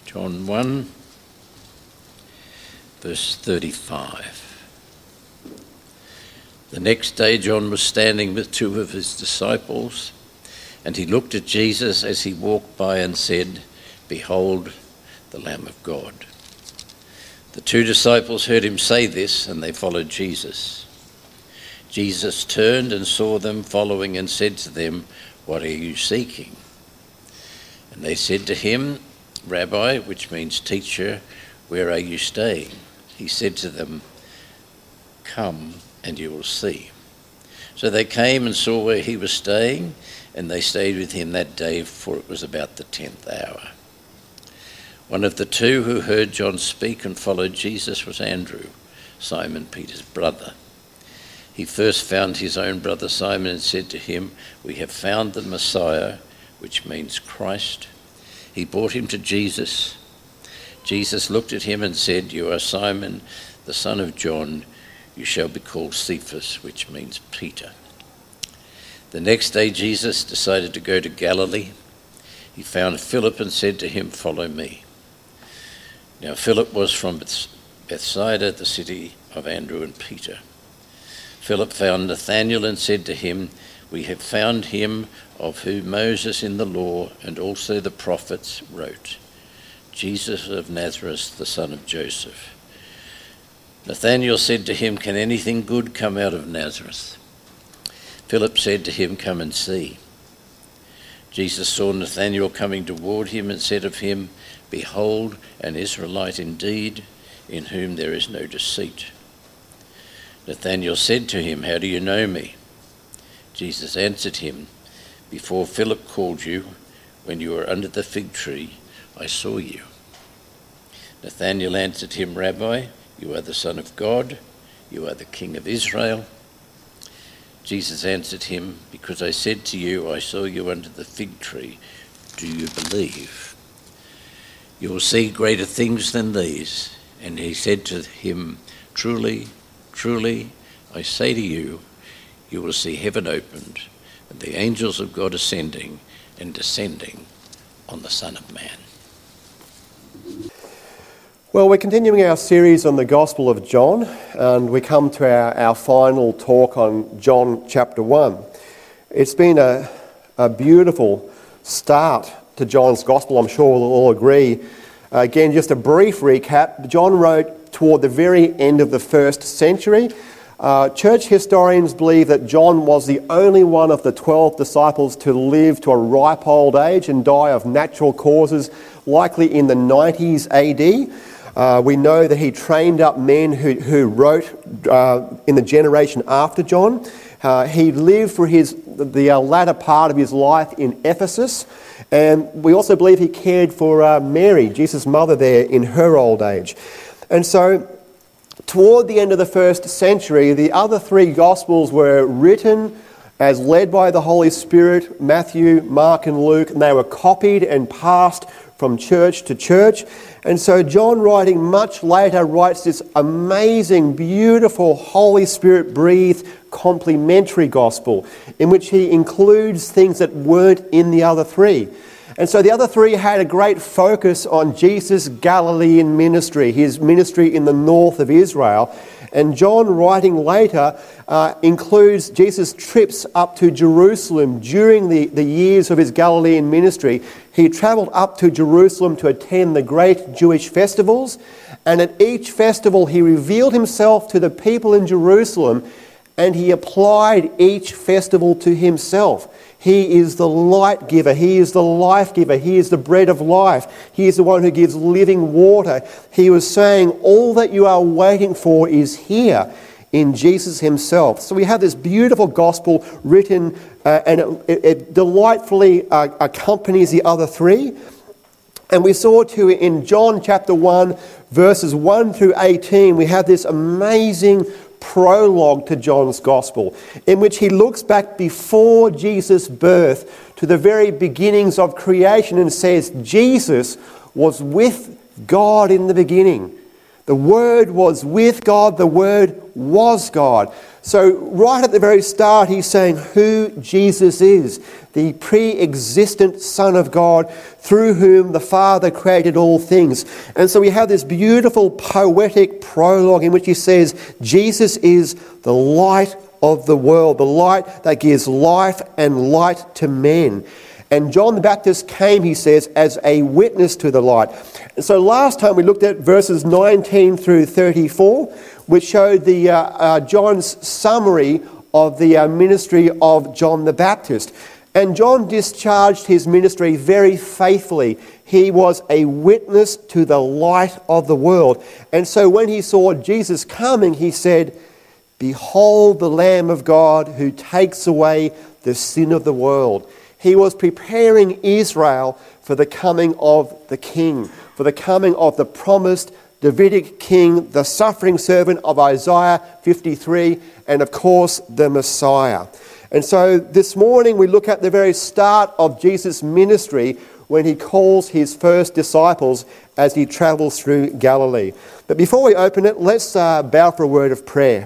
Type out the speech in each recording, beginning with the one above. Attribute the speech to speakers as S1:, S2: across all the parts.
S1: John 1, verse 35. The next day John was standing with two of his disciples, and he looked at Jesus as he walked by and said, "Behold, the Lamb of God." The two disciples heard him say this, and they followed Jesus. Jesus turned and saw them following and said to them, "What are you seeking?" And they said to him, "Rabbi," which means teacher, "where are you staying?" He said to them, "Come and you will see." So they came and saw where he was staying, and they stayed with him that day, for it was about the 10th hour. One of the two who heard John speak and followed Jesus was Andrew, Simon Peter's brother. He first found his own brother Simon and said to him, "We have found the Messiah," which means Christ. He brought him to Jesus. Jesus looked at him and said, "You are Simon, the son of John. You shall be called Cephas," which means Peter. The next day Jesus decided to go to Galilee. He found Philip and said to him, "Follow me." Now Philip was from Bethsaida, the city of Andrew and Peter. Philip found Nathanael and said to him, "We have found him of whom Moses in the law and also the prophets wrote, Jesus of Nazareth, the son of Joseph." Nathanael said to him, "Can anything good come out of Nazareth?" Philip said to him, "Come and see." Jesus saw Nathanael coming toward him and said of him, "Behold, an Israelite indeed, in whom there is no deceit." Nathanael said to him, "How do you know me?" Jesus answered him, "Before Philip called you, when you were under the fig tree, I saw you." Nathanael answered him, "Rabbi, you are the Son of God, you are the King of Israel." Jesus answered him, "Because I said to you, I saw you under the fig tree, do you believe? You will see greater things than these." And he said to him, "Truly, truly, I say to you, you will see heaven opened, and the angels of God ascending and descending on the Son of Man."
S2: Well, we're continuing our series on the Gospel of John, and we come to our final talk on John chapter 1. It's been a beautiful start to John's Gospel, I'm sure we'll all agree. Again, just a brief recap. John wrote toward the very end of the 1st century. Church historians believe that John was the only one of the 12 disciples to live to a ripe old age and die of natural causes, likely in the 90s AD. We know that he trained up men who wrote in the generation after John. He lived for the latter part of his life in Ephesus, and we also believe he cared for Mary, Jesus' mother, there in her old age. And so toward the end of the 1st century, the other three Gospels were written as led by the Holy Spirit, Matthew, Mark and Luke, and they were copied and passed from church to church. And so John, writing much later, writes this amazing, beautiful, Holy Spirit-breathed, complementary gospel in which he includes things that weren't in the other three. And so the other three had a great focus on Jesus' Galilean ministry, his ministry in the north of Israel. And John, writing later, includes Jesus' trips up to Jerusalem during the years of his Galilean ministry. He travelled up to Jerusalem to attend the great Jewish festivals, and at each festival he revealed himself to the people in Jerusalem, and he applied each festival to himself. He is the light giver. He is the life giver. He is the bread of life. He is the one who gives living water. He was saying, all that you are waiting for is here in Jesus himself. So we have this beautiful gospel written and it delightfully accompanies the other three. And we saw too in John chapter 1, verses 1 through 18, we have this amazing prologue to John's Gospel, in which he looks back before Jesus' birth to the very beginnings of creation and says, Jesus was with God in the beginning. The Word was with God. The Word was God. So right at the very start, he's saying who Jesus is, the pre-existent Son of God, through whom the Father created all things. And so we have this beautiful poetic prologue in which he says, Jesus is the light of the world, the light that gives life and light to men. And John the Baptist came, he says, as a witness to the light. And so last time we looked at verses 19 through 34, which showed the John's summary of the ministry of John the Baptist. And John discharged his ministry very faithfully. He was a witness to the light of the world. And so when he saw Jesus coming, he said, "Behold the Lamb of God who takes away the sin of the world." He was preparing Israel for the coming of the King, for the coming of the promised Davidic King, the suffering servant of Isaiah 53, and of course the Messiah. And so this morning we look at the very start of Jesus' ministry when he calls his first disciples as he travels through Galilee. But before we open it, let's bow for a word of prayer.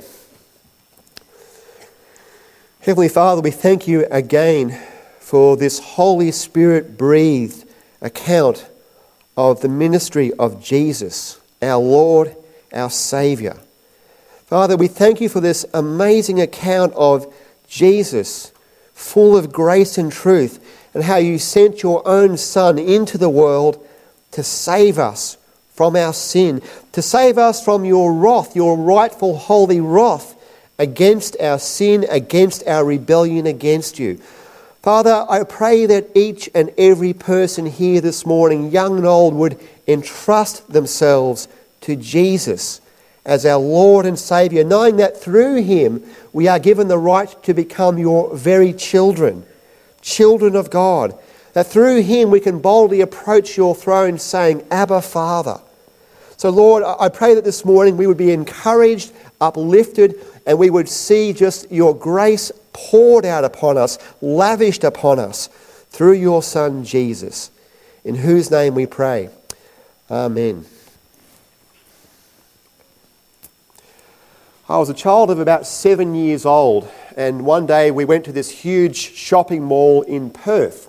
S2: Heavenly Father, we thank you again for this Holy Spirit-breathed account of the ministry of Jesus, our Lord, our Saviour. Father, we thank you for this amazing account of Jesus, full of grace and truth, and how you sent your own Son into the world to save us from our sin, to save us from your wrath, your rightful holy wrath against our sin, against our rebellion against you. Father, I pray that each and every person here this morning, young and old, would entrust themselves to Jesus as our Lord and Saviour, knowing that through him we are given the right to become your very children, children of God, that through him we can boldly approach your throne saying, Abba, Father. So Lord, I pray that this morning we would be encouraged, uplifted, and we would see just your grace poured out upon us, lavished upon us through your Son Jesus, in whose name we pray. Amen. I was a child of about 7 years old, and one day we went to this huge shopping mall in Perth.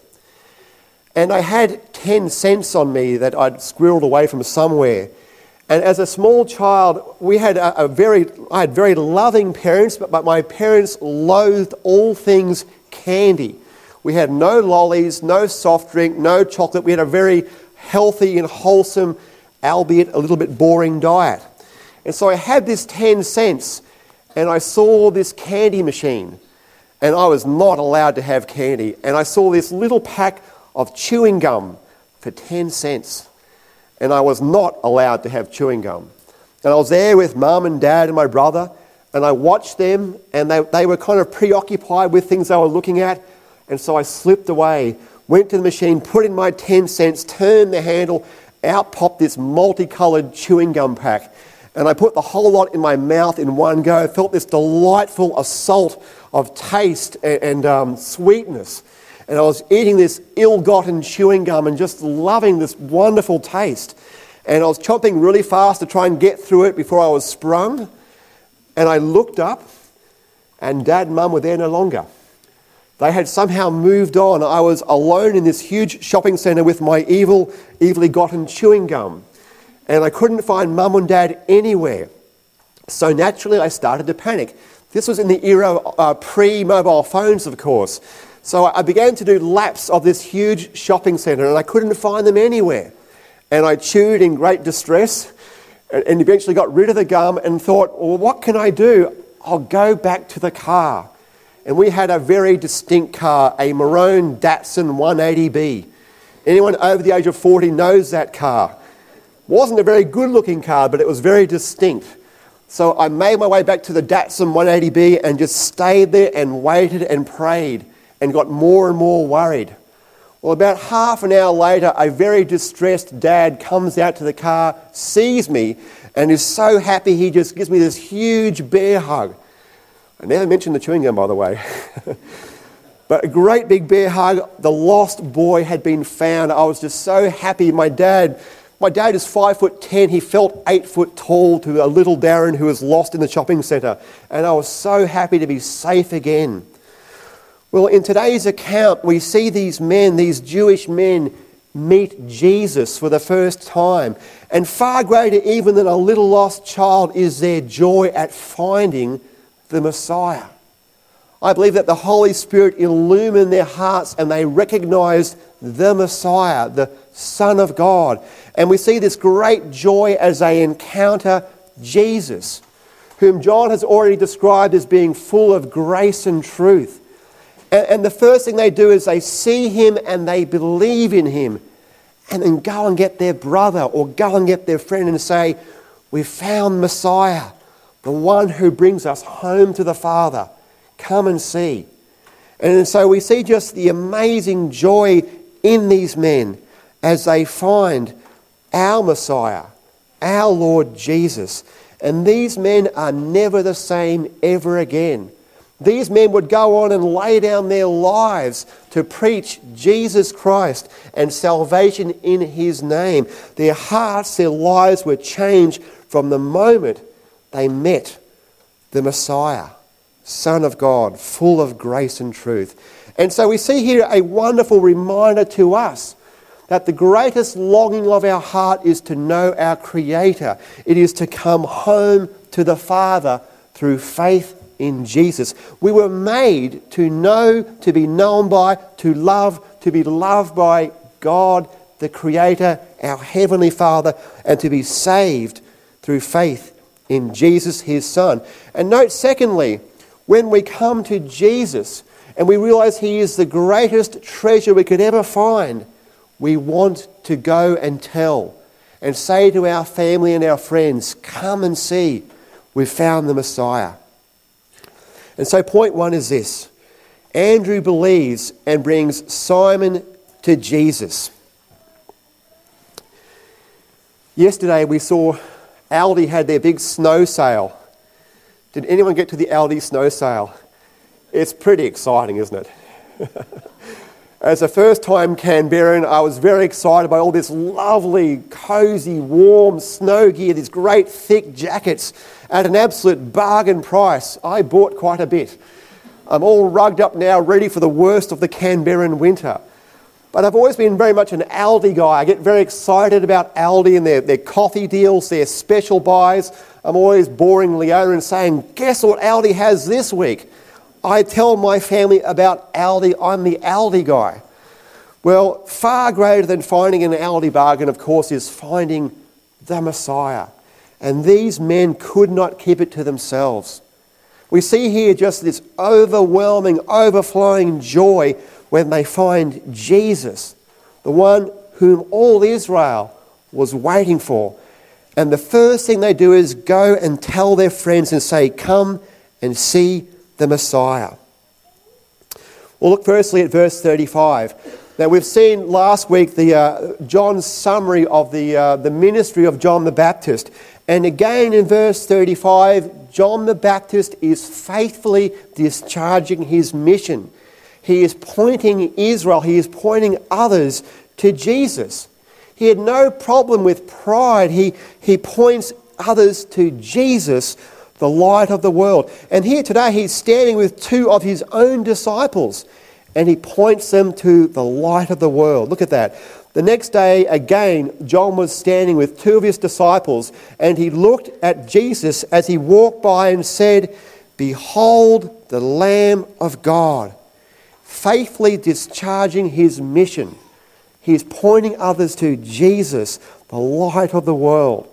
S2: And I had 10 cents on me that I'd squirreled away from somewhere. And as a small child, I had very loving parents, but my parents loathed all things candy. We had no lollies, no soft drink, no chocolate. We had a very healthy and wholesome, albeit a little bit boring diet. And so I had this 10 cents, and I saw this candy machine, and I was not allowed to have candy. And I saw this little pack of chewing gum for 10 cents. And I was not allowed to have chewing gum. And I was there with Mum and Dad and my brother, and I watched them, and they were kind of preoccupied with things they were looking at. And so I slipped away, went to the machine, put in my 10 cents, turned the handle, out popped this multicoloured chewing gum pack. And I put the whole lot in my mouth in one go. I felt this delightful assault of taste and sweetness. And I was eating this ill-gotten chewing gum and just loving this wonderful taste. And I was chomping really fast to try and get through it before I was sprung. And I looked up, and Dad and Mum were there no longer. They had somehow moved on. I was alone in this huge shopping centre with my evilly gotten chewing gum. And I couldn't find Mum and Dad anywhere. So naturally I started to panic. This was in the era of pre-mobile phones, of course. So I began to do laps of this huge shopping centre, and I couldn't find them anywhere. And I chewed in great distress and eventually got rid of the gum and thought, well, what can I do? I'll go back to the car. And we had a very distinct car, a maroon Datsun 180B. Anyone over the age of 40 knows that car. Wasn't a very good-looking car, but it was very distinct. So I made my way back to the Datsun 180B and just stayed there and waited and prayed and got more and more worried. Well, about half an hour later, a very distressed dad comes out to the car, sees me, and is so happy he just gives me this huge bear hug. I never mentioned the chewing gum, by the way. But a great big bear hug. The lost boy had been found. I was just so happy. My dad My dad is 5'10". He felt 8 foot tall to a little Darren who was lost in the shopping centre. And I was so happy to be safe again. Well, in today's account, we see these men, these Jewish men, meet Jesus for the first time. And far greater even than a little lost child is their joy at finding the Messiah. I believe that the Holy Spirit illumined their hearts and they recognized the Messiah, the Son of God. And we see this great joy as they encounter Jesus, whom John has already described as being full of grace and truth. And the first thing they do is they see him and they believe in him, and then go and get their brother or go and get their friend and say, "We've found Messiah, the one who brings us home to the Father. Come and see." And so we see just the amazing joy in these men as they find our Messiah, our Lord Jesus. And these men are never the same ever again. These men would go on and lay down their lives to preach Jesus Christ and salvation in his name. Their hearts, their lives were changed from the moment they met the Messiah, Son of God, full of grace and truth. And so we see here a wonderful reminder to us that the greatest longing of our heart is to know our Creator. It is to come home to the Father through faith in Jesus. We were made to know, to be known by, to be loved by God, the Creator, our Heavenly Father, and to be saved through faith in Jesus, his Son. And note, secondly, when we come to Jesus and we realize he is the greatest treasure we could ever find, we want to go and tell and say to our family and our friends, "Come and see, we've found the Messiah." And so point one is this: Andrew believes and brings Simon to Jesus. Yesterday we saw Aldi had their big snow sale. Did anyone get to the Aldi snow sale? It's pretty exciting, isn't it? As a first-time Canberran, I was very excited by all this lovely, cosy, warm snow gear, these great thick jackets at an absolute bargain price. I bought quite a bit. I'm all rugged up now, ready for the worst of the Canberran winter. But I've always been very much an Aldi guy. I get very excited about Aldi and their coffee deals, their special buys. I'm always boring Leona and saying, "Guess what Aldi has this week?" I tell my family about Aldi. I'm the Aldi guy. Well, far greater than finding an Aldi bargain, of course, is finding the Messiah. And these men could not keep it to themselves. We see here just this overwhelming, overflowing joy when they find Jesus, the one whom all Israel was waiting for. And the first thing they do is go and tell their friends and say, "Come and see the Messiah." Well, look firstly at verse 35. Now, we've seen last week John's summary of the ministry of John the Baptist. And again in verse 35, John the Baptist is faithfully discharging his mission. He is pointing Israel, he is pointing others to Jesus. He had no problem with pride. He points others to Jesus, the light of the world. And here today he's standing with two of his own disciples and he points them to the light of the world. Look at that. The next day again, John was standing with two of his disciples and he looked at Jesus as he walked by and said, "Behold the Lamb of God," faithfully discharging his mission. He's pointing others to Jesus, the light of the world.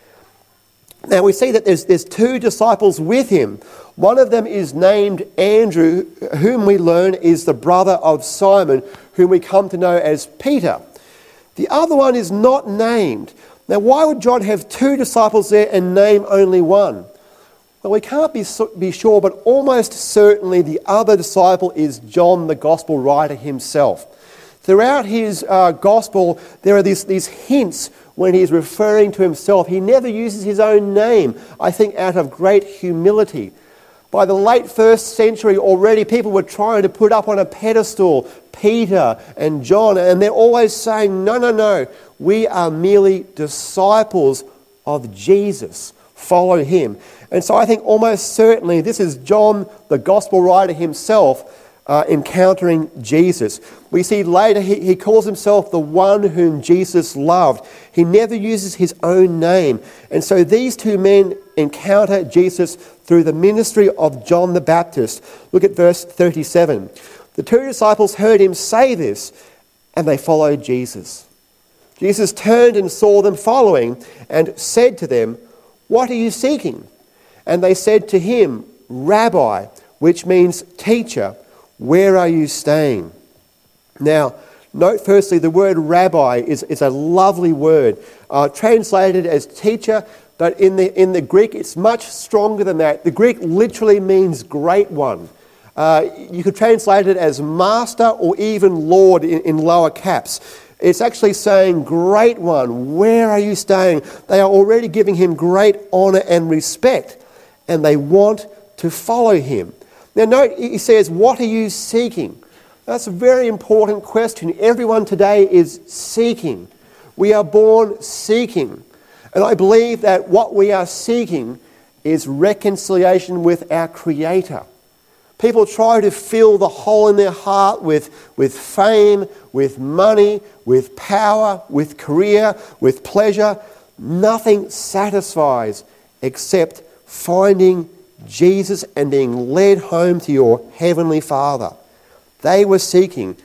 S2: Now we see that there's two disciples with him. One of them is named Andrew, whom we learn is the brother of Simon, whom we come to know as Peter. The other one is not named. Now why would John have two disciples there and name only one? Well, we can't be sure, but almost certainly the other disciple is John, the gospel writer himself. Throughout his gospel, there are these hints when he's referring to himself. He never uses his own name, I think out of great humility. By the late first century already, people were trying to put up on a pedestal Peter and John, and they're always saying, no, we are merely disciples of Jesus. Follow him. And so I think almost certainly this is John, the gospel writer himself, encountering Jesus. We see later he calls himself the one whom Jesus loved. He never uses his own name. And so these two men encounter Jesus through the ministry of John the Baptist. Look at verse 37. The two disciples heard him say this, and they followed Jesus. Jesus turned and saw them following and said to them, "What are you seeking?" And they said to him, "Rabbi," which means teacher, "where are you staying?" Now, note firstly, the word rabbi is a lovely word, translated as teacher, but in the Greek it's much stronger than that. The Greek literally means great one. You could translate it as master or even Lord in lower caps. It's actually saying, great one, where are you staying? They are already giving him great honour and respect, and they want to follow him. Now note, he says, what are you seeking? That's a very important question. Everyone today is seeking. We are born seeking. And I believe that what we are seeking is reconciliation with our Creator. People try to fill the hole in their heart with fame, with money, with power, with career, with pleasure. Nothing satisfies except finding Jesus and being led home to your Heavenly Father. They were seeking.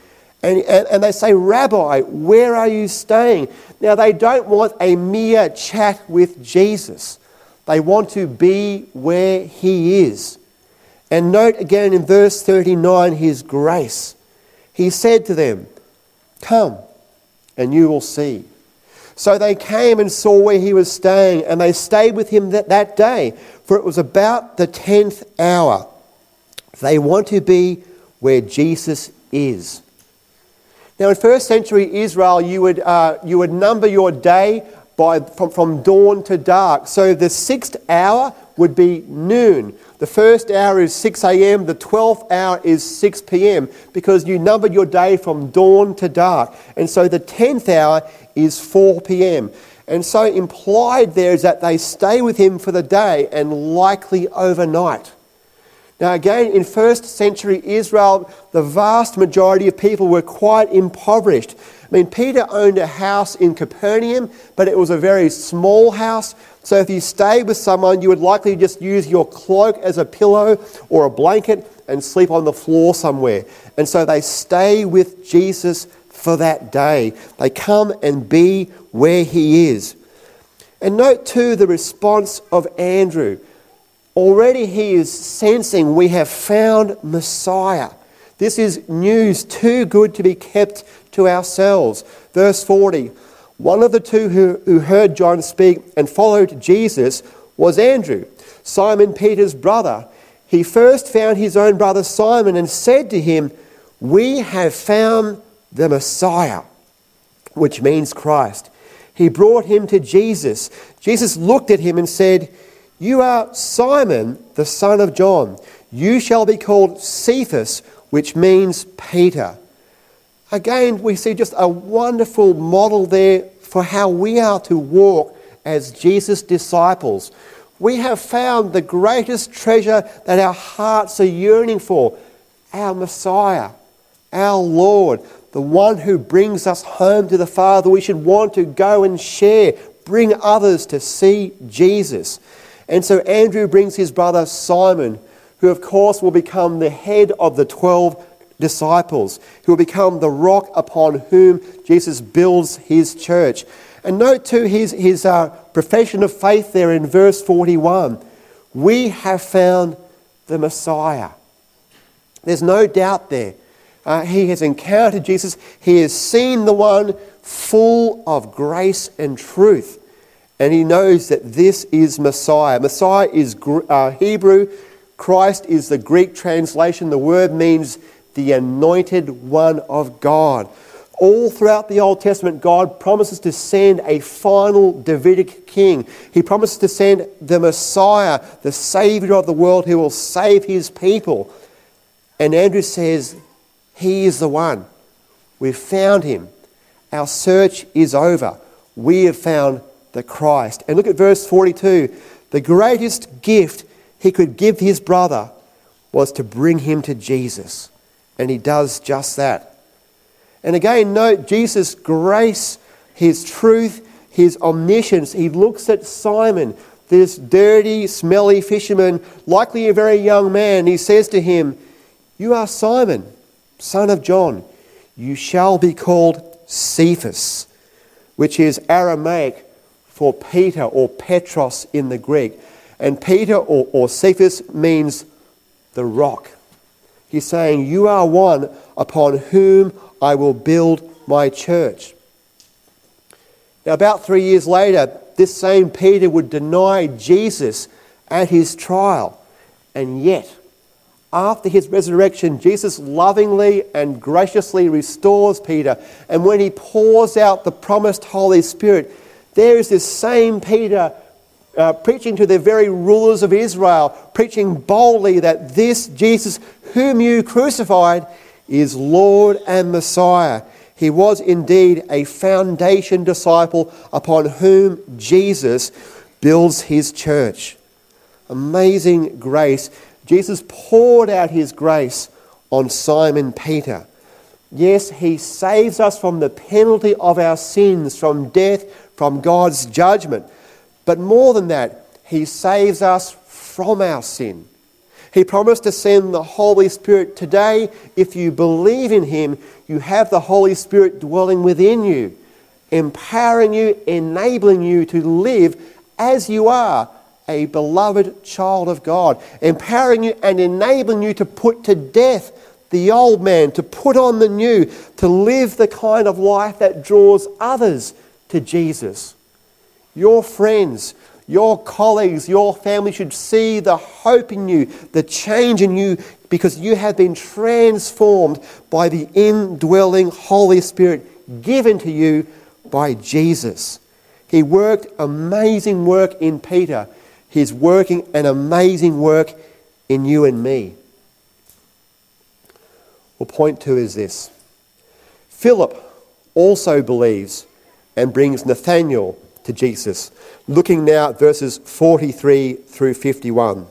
S2: And they say, "Rabbi, where are you staying?" Now, they don't want a mere chat with Jesus. They want to be where he is. And note again in verse 39 his grace. He said to them, "Come, and you will see." So they came and saw where he was staying, and they stayed with him that day, for it was about the 10th hour. They want to be where Jesus is. Now in first century Israel, you would number your day from dawn to dark. So the 6th hour would be noon. The first hour is 6 a.m. The 12th hour is 6 p.m. because you numbered your day from dawn to dark. And so the 10th hour is 4 p.m. And so implied there is that they stay with him for the day and likely overnight. Now again, in first century Israel, the vast majority of people were quite impoverished. I mean, Peter owned a house in Capernaum, but it was a very small house. So if you stayed with someone, you would likely just use your cloak as a pillow or a blanket and sleep on the floor somewhere. And so they stay with Jesus for that day. They come and be where he is. And note too the response of Andrew. Already he is sensing we have found Messiah. This is news too good to be kept to ourselves. Verse 40, one of the two who heard John speak and followed Jesus was Andrew, Simon Peter's brother. He first found his own brother Simon and said to him, "We have found the Messiah," which means Christ. He brought him to Jesus. Jesus looked at him and said, "You are Simon, the son of John. You shall be called Cephas," which means Peter. Again, we see just a wonderful model there for how we are to walk as Jesus' disciples. We have found the greatest treasure that our hearts are yearning for, our Messiah, our Lord, the one who brings us home to the Father. We should want to go and share, bring others to see Jesus. And so Andrew brings his brother Simon, who of course will become the head of the 12 disciples, who will become the rock upon whom Jesus builds his church. And note too his profession of faith there in verse 41. We have found the Messiah. There's no doubt there. He has encountered Jesus. He has seen the one full of grace and truth. And he knows that this is Messiah. Messiah is Hebrew. Christ is the Greek translation. The word means the anointed one of God. All throughout the Old Testament, God promises to send a final Davidic king. He promises to send the Messiah, the Saviour of the world, who will save his people. And Andrew says, he is the one. We've found him. Our search is over. We have found the Christ. And look at verse 42. The greatest gift he could give his brother was to bring him to Jesus. And he does just that. And again, note Jesus' grace, his truth, his omniscience. He looks at Simon, this dirty, smelly fisherman, likely a very young man. He says to him, "You are Simon, son of John. You shall be called Cephas," which is Aramaic for Peter or Petros in the Greek. And Peter or Cephas means the rock. He's saying, you are one upon whom I will build my church. Now, about 3 years later, this same Peter would deny Jesus at his trial. And yet, after his resurrection, Jesus lovingly and graciously restores Peter. And when he pours out the promised Holy Spirit, there is this same Peter preaching to the very rulers of Israel, preaching boldly that this Jesus whom you crucified is Lord and Messiah. He was indeed a foundation disciple upon whom Jesus builds his church. Amazing grace. Jesus poured out his grace on Simon Peter. Yes, he saves us from the penalty of our sins, from death, from God's judgment. But more than that, he saves us from our sin. He promised to send the Holy Spirit today. If you believe in him, you have the Holy Spirit dwelling within you, empowering you, enabling you to live as you are, a beloved child of God, empowering you and enabling you to put to death the old man, to put on the new, to live the kind of life that draws others to Jesus. Your friends, your colleagues, your family should see the hope in you, the change in you, because you have been transformed by the indwelling Holy Spirit given to you by Jesus. He worked amazing work in Peter. He's working an amazing work in you and me. Well, point 2 is this. Philip also believes and brings Nathanael to Jesus. Looking now at verses 43 through 51.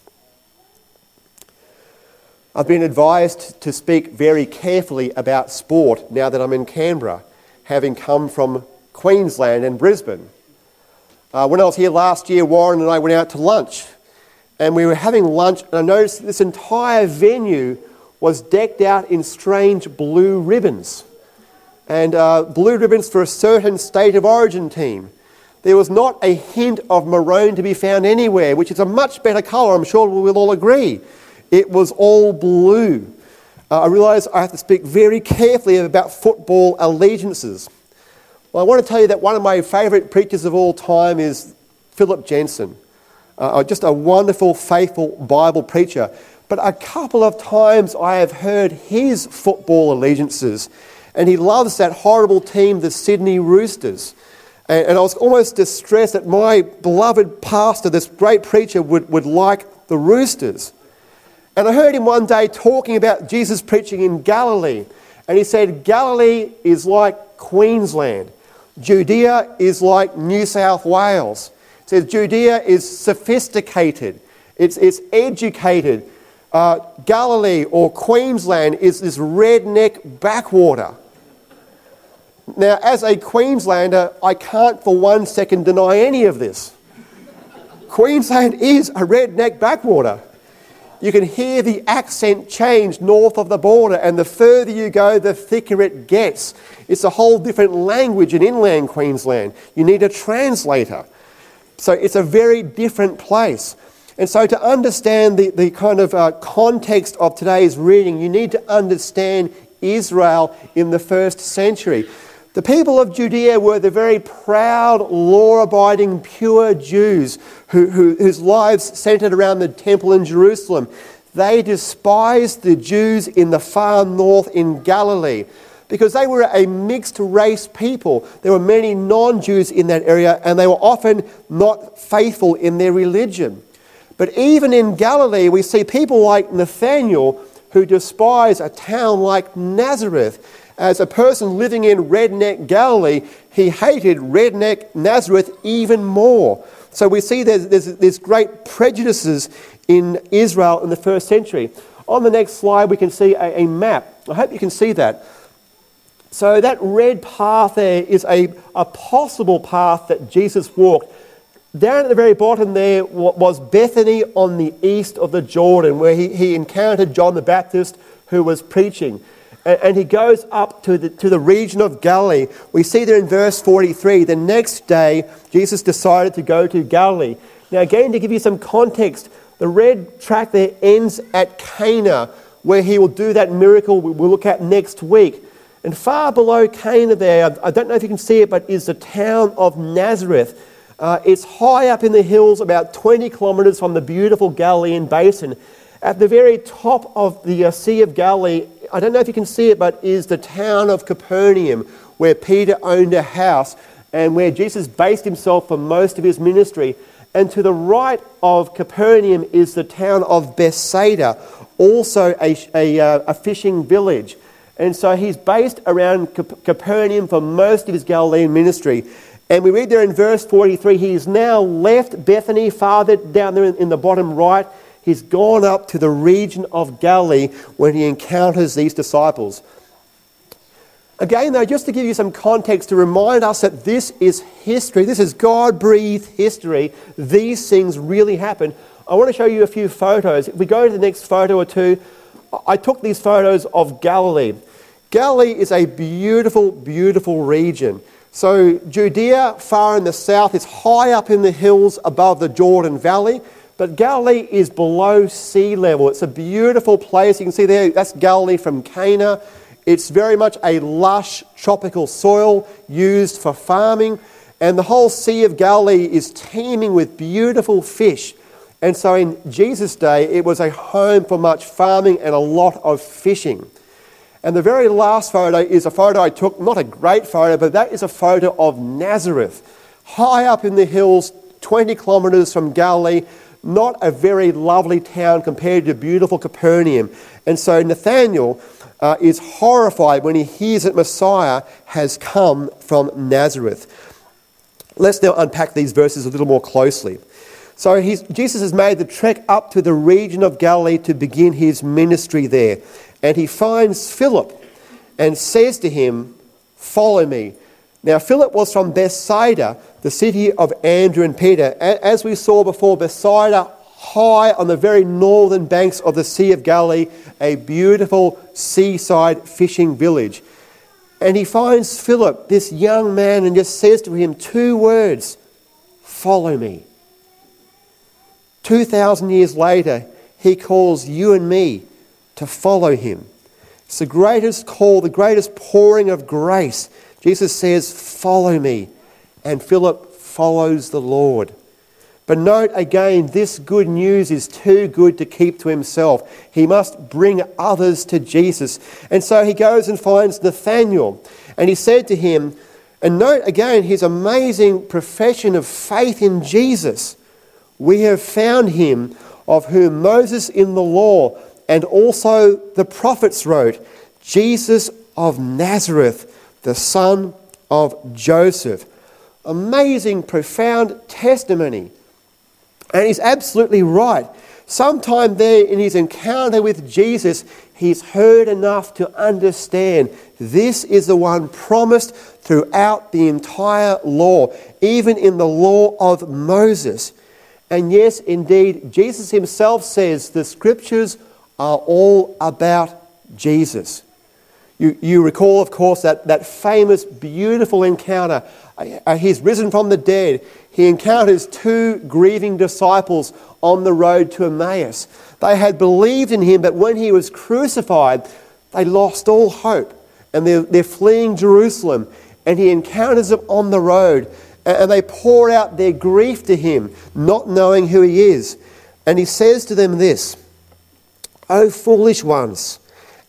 S2: I've been advised to speak very carefully about sport now that I'm in Canberra, having come from Queensland and Brisbane. When I was here last year, Warren and I went out to lunch. And we were having lunch, and I noticed this entire venue was decked out in strange blue ribbons. And blue ribbons for a certain state of origin team. There was not a hint of maroon to be found anywhere, which is a much better colour, I'm sure we'll all agree. It was all blue. I realise I have to speak very carefully about football allegiances. Well, I want to tell you that one of my favourite preachers of all time is Philip Jensen. Just a wonderful, faithful Bible preacher. But a couple of times I have heard his football allegiances, and he loves that horrible team, the Sydney Roosters. And I was almost distressed that my beloved pastor, this great preacher, would like the Roosters. And I heard him one day talking about Jesus preaching in Galilee. And he said, Galilee is like Queensland. Judea is like New South Wales. He says Judea is sophisticated. It's educated. Galilee or Queensland is this redneck backwater. Now, as a Queenslander, I can't for 1 second deny any of this. Queensland is a redneck backwater. You can hear the accent change north of the border, and the further you go, the thicker it gets. It's a whole different language in inland Queensland. You need a translator. So it's a very different place. And so to understand the kind of context of today's reading, you need to understand Israel in the first century. The people of Judea were the very proud, law-abiding, pure Jews whose lives centred around the temple in Jerusalem. They despised the Jews in the far north in Galilee. because they were a mixed race people. There were many non-Jews in that area, and they were often not faithful in their religion. But even in Galilee, we see people like Nathanael who despise a town like Nazareth. As a person living in redneck Galilee, he hated redneck Nazareth even more. So we see there's great prejudices in Israel in the first century. On the next slide, we can see a map. I hope you can see that. So that red path there is a possible path that Jesus walked. Down at the very bottom there was Bethany on the east of the Jordan, where he encountered John the Baptist, who was preaching. And he goes up to the region of Galilee. We see there in verse 43, the next day Jesus decided to go to Galilee. Now again, to give you some context, the red track there ends at Cana, where he will do that miracle we'll look at next week. And far below Cana there, I don't know if you can see it, but is the town of Nazareth. It's high up in the hills, about 20 kilometres from the beautiful Galilean basin. At the very top of the Sea of Galilee, I don't know if you can see it, but is the town of Capernaum, where Peter owned a house and where Jesus based himself for most of his ministry. And to the right of Capernaum is the town of Bethsaida, also a fishing village. And so he's based around Capernaum for most of his Galilean ministry. And we read there in verse 43, he's now left Bethany, farther down there in the bottom right. He's gone up to the region of Galilee when he encounters these disciples. Again, though, just to give you some context, to remind us that this is history, this is God-breathed history, these things really happened. I want to show you a few photos. If we go to the next photo or two, I took these photos of Galilee. Galilee is a beautiful, beautiful region. So Judea, far in the south, is high up in the hills above the Jordan Valley, but Galilee is below sea level. It's a beautiful place. You can see there, that's Galilee from Cana. It's very much a lush tropical soil used for farming, and the whole Sea of Galilee is teeming with beautiful fish. And so in Jesus' day, it was a home for much farming and a lot of fishing. And the very last photo is a photo I took, not a great photo, but that is a photo of Nazareth. High up in the hills, 20 kilometres from Galilee, not a very lovely town compared to beautiful Capernaum. And so Nathanael is horrified when he hears that Messiah has come from Nazareth. Let's now unpack these verses a little more closely. So Jesus has made the trek up to the region of Galilee to begin his ministry there. And he finds Philip and says to him, "Follow me." Now Philip was from Bethsaida, the city of Andrew and Peter. As we saw before, Bethsaida, high on the very northern banks of the Sea of Galilee, a beautiful seaside fishing village. And he finds Philip, this young man, and just says to him two words, "Follow me." 2,000 years later, he calls you and me to follow him. It's the greatest call, the greatest pouring of grace. Jesus says, "Follow me." And Philip follows the Lord. But note again, this good news is too good to keep to himself. He must bring others to Jesus. And so he goes and finds Nathanael. And he said to him, and note again his amazing profession of faith in Jesus, "We have found him of whom Moses in the law and also the prophets wrote, Jesus of Nazareth, the son of Joseph." Amazing, profound testimony. And he's absolutely right. Sometime there in his encounter with Jesus, he's heard enough to understand this is the one promised throughout the entire law, even in the law of Moses. And yes, indeed, Jesus himself says the scriptures are all about Jesus. You recall, of course, that famous, beautiful encounter. He's risen from the dead. He encounters two grieving disciples on the road to Emmaus. They had believed in him, but when he was crucified, they lost all hope. And they're fleeing Jerusalem. And he encounters them on the road. And they pour out their grief to him, not knowing who he is. And he says to them this, "O foolish ones,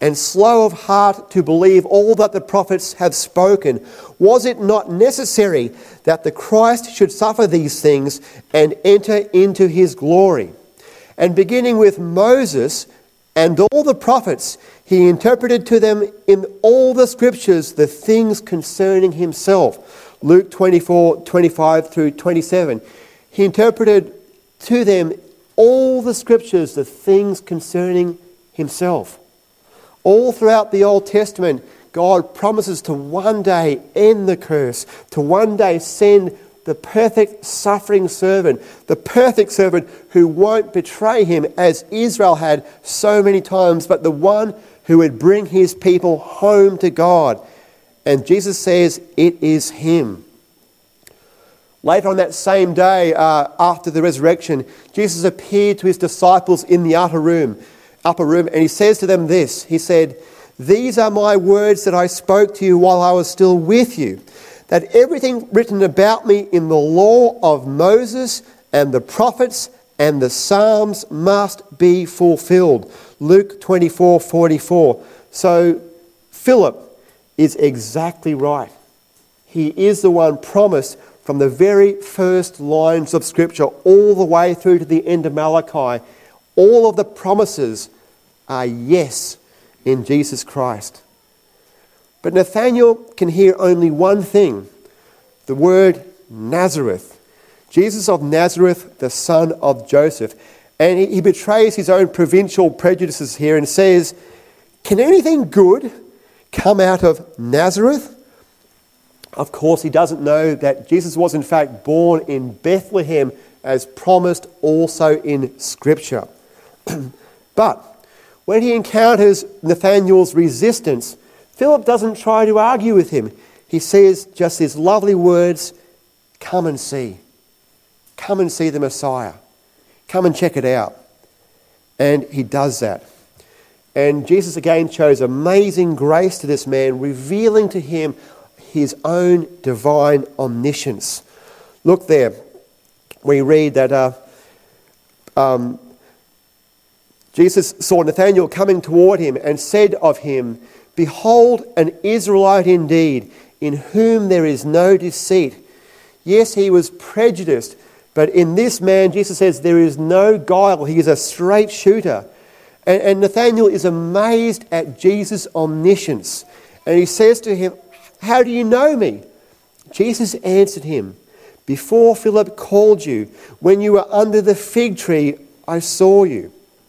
S2: and slow of heart to believe all that the prophets have spoken? Was it not necessary that the Christ should suffer these things and enter into his glory? And beginning with Moses and all the prophets, he interpreted to them in all the scriptures the things concerning himself. Luke 24:25 through 27. He interpreted to them all the scriptures, the things concerning himself. All throughout the Old Testament, God promises to one day end the curse, to one day send the perfect suffering servant, the perfect servant who won't betray him as Israel had so many times, but the one who would bring his people home to God. And Jesus says it is him. Later on that same day, after the resurrection, Jesus appeared to his disciples in the upper room, and he says to them this. He said, "These are my words that I spoke to you while I was still with you, that everything written about me in the law of Moses and the prophets and the Psalms must be fulfilled." Luke 24:44. So Philip is exactly right. He is the one promised from the very first lines of Scripture all the way through to the end of Malachi. All of the promises are yes in Jesus Christ. But Nathanael can hear only one thing, the word Nazareth. Jesus of Nazareth, the son of Joseph. And he betrays his own provincial prejudices here and says, "Can anything good come out of Nazareth?" Of course, he doesn't know that Jesus was in fact born in Bethlehem as promised also in Scripture. But when he encounters Nathanael's resistance, Philip doesn't try to argue with him. He says just these lovely words, "Come and see. Come and see the Messiah. Come and check it out." And he does that. And Jesus again shows amazing grace to this man, revealing to him his own divine omniscience. Look there. We read that Jesus saw Nathanael coming toward him and said of him, "Behold, an Israelite indeed, in whom there is no deceit." Yes, he was prejudiced, but in this man, Jesus says, there is no guile. He is a straight shooter. And Nathanael is amazed at Jesus' omniscience. And he says to him, "How do you know me?" Jesus answered him, "Before Philip called you, when you were under the fig tree, I saw you."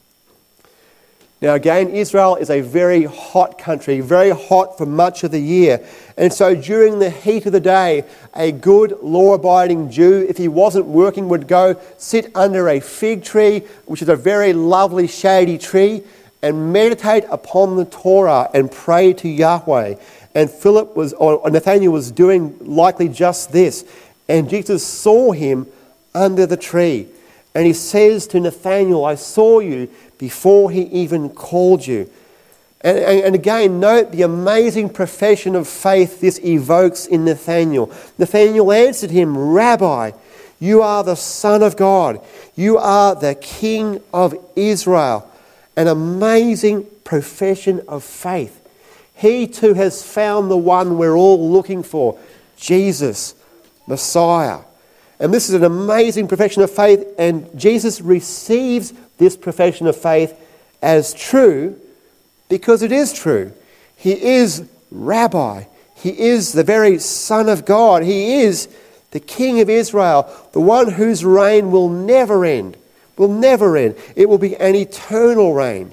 S2: Now again, Israel is a very hot country, very hot for much of the year. And so during the heat of the day, a good law-abiding Jew, if he wasn't working, would go sit under a fig tree, which is a very lovely shady tree, and meditate upon the Torah and pray to Yahweh. And Nathanael was doing likely just this. And Jesus saw him under the tree. And he says to Nathanael, "I saw you before he even called you." And again, note the amazing profession of faith this evokes in Nathanael. Nathanael answered him, "Rabbi, you are the Son of God. You are the King of Israel." An amazing profession of faith. He too has found the one we're all looking for, Jesus, Messiah. And this is an amazing profession of faith, and Jesus receives this profession of faith as true because it is true. He is Rabbi. He is the very Son of God. He is the King of Israel, the one whose reign will never end. Will never end. It will be an eternal reign.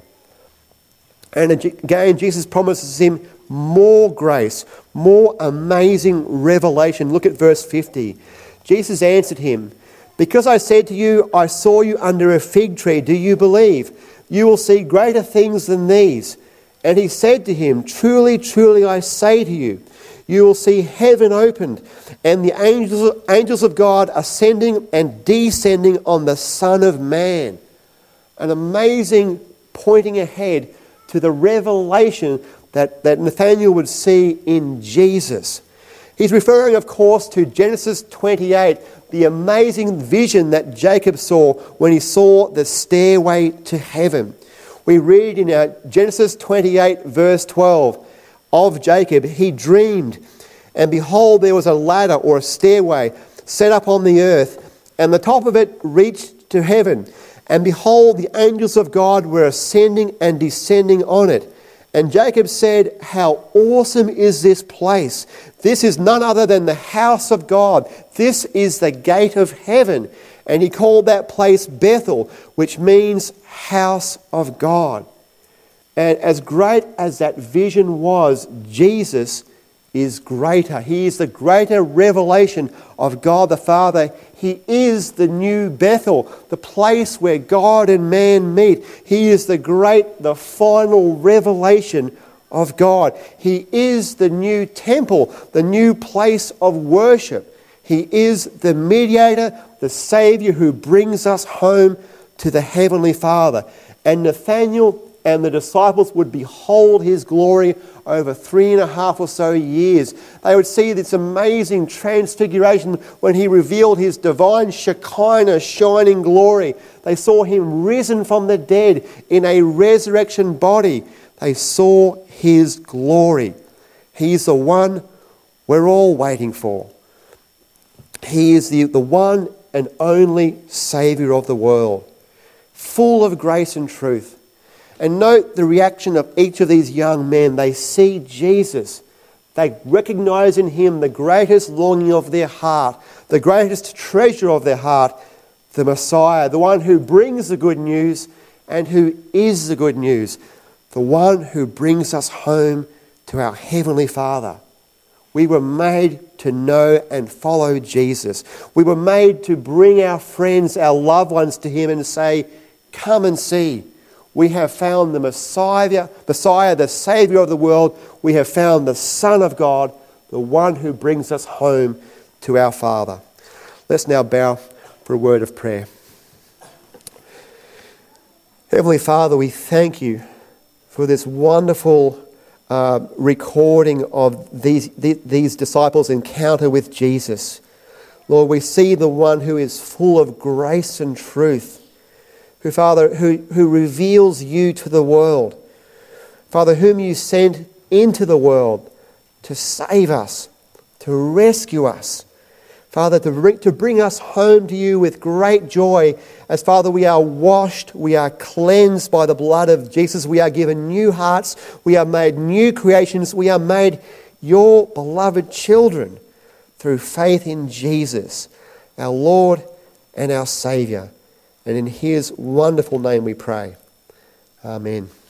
S2: And again, Jesus promises him more grace, more amazing revelation. Look at verse 50. Jesus answered him, "Because I said to you, I saw you under a fig tree, do you believe? You will see greater things than these." And he said to him, "Truly, truly, I say to you, you will see heaven opened, and the angels of God ascending and descending on the Son of Man." An amazing pointing ahead to the revelation that Nathanael would see in Jesus. He's referring, of course, to Genesis 28, the amazing vision that Jacob saw when he saw the stairway to heaven. We read in Genesis 28 verse 12 of Jacob, he dreamed, and behold, there was a ladder or a stairway set up on the earth, and the top of it reached to heaven. And behold, the angels of God were ascending and descending on it. And Jacob said, how awesome is this place! This is none other than the house of God. This is the gate of heaven. And he called that place Bethel, which means house of God. And as great as that vision was, Jesus is greater. He is the greater revelation of God the Father. He is the new Bethel, the place where God and man meet. He is the final revelation of God. He is the new temple, the new place of worship. He is the mediator, the Saviour who brings us home to the Heavenly Father. And Nathanael and the disciples would behold his glory over 3.5 or so years. They would see this amazing transfiguration when he revealed his divine Shekinah shining glory. They saw him risen from the dead in a resurrection body. They saw his glory. He's the one we're all waiting for. He is the one and only Saviour of the world, full of grace and truth. And note the reaction of each of these young men. They see Jesus. They recognize in him the greatest longing of their heart, the greatest treasure of their heart, the Messiah, the one who brings the good news and who is the good news, the one who brings us home to our Heavenly Father. We were made to know and follow Jesus. We were made to bring our friends, our loved ones to him and say, come and see. We have found the Messiah, the Saviour of the world. We have found the Son of God, the one who brings us home to our Father. Let's now bow for a word of prayer. Heavenly Father, we thank you for this wonderful recording of these disciples' encounter with Jesus. Lord, we see the one who is full of grace and truth, who reveals you to the world. Father, whom you sent into the world to save us, to rescue us. Father, to bring us home to you with great joy as, Father, we are washed, we are cleansed by the blood of Jesus. We are given new hearts, we are made new creations, we are made your beloved children through faith in Jesus, our Lord and our Saviour. And in his wonderful name we pray. Amen.